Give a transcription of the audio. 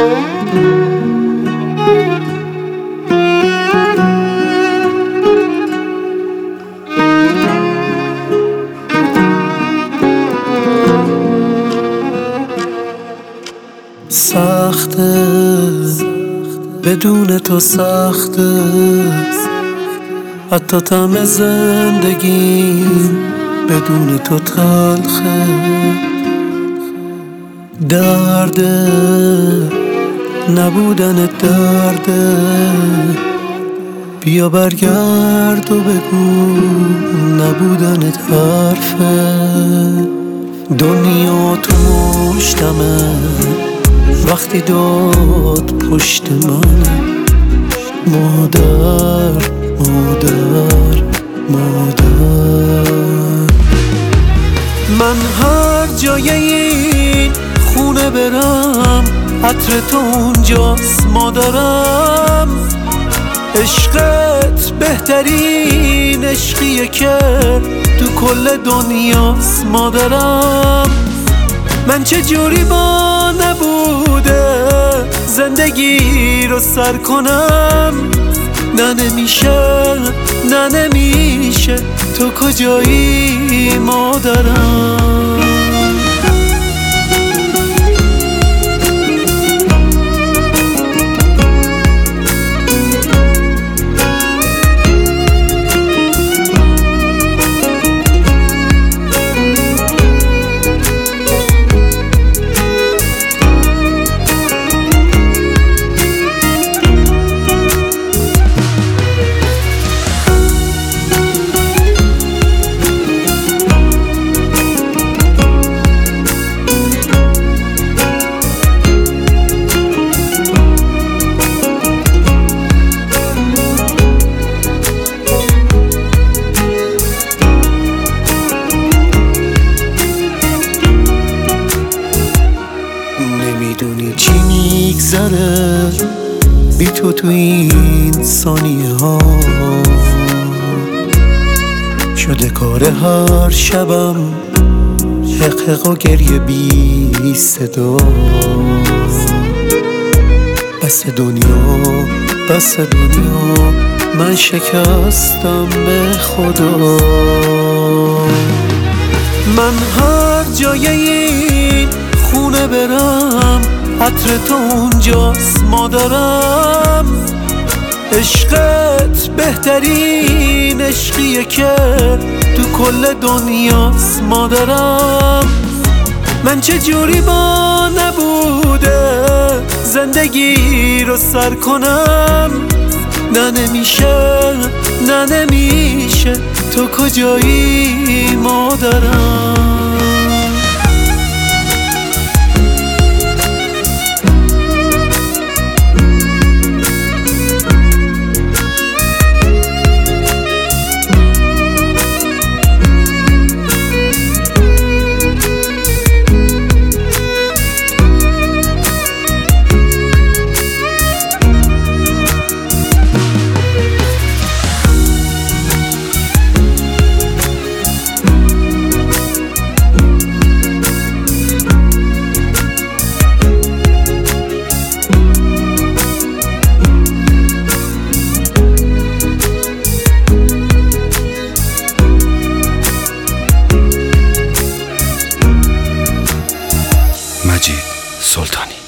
سخته بدون تو، سخته حتی طعم زندگی بدون تو تلخه. درده نبودن درده، بیا برگرد و بگو نبودنت حرفه. دنیا تو مشتمه وقتی داد پشت منه. مادر مادر مادر، من هر جای این خونه برم عطر تو اونجاست مادرم. عشقت بهترین عشقیه که تو کل دنیاست مادرم. من چه جوری با نبوده زندگی رو سر کنم؟ نه نمیشه، نه نمیشه، تو کجایی مادرم؟ نمیدونی چی میگذره بی تو این ثانیه ها. شده کار هر شبم حقق و گریه بی صدا. بس دنیا بس دنیا، من شکستم به خدا. من هر جای این خونه برم عطر تو اونجاست مادرم. عشقت بهترین عشقیه که تو کل دنیاست مادرم. من چه جوری با نبوده زندگی رو سر کنم؟ نه نمیشه، نه نمیشه، تو کجایی مادرم؟ مجید سلطانی.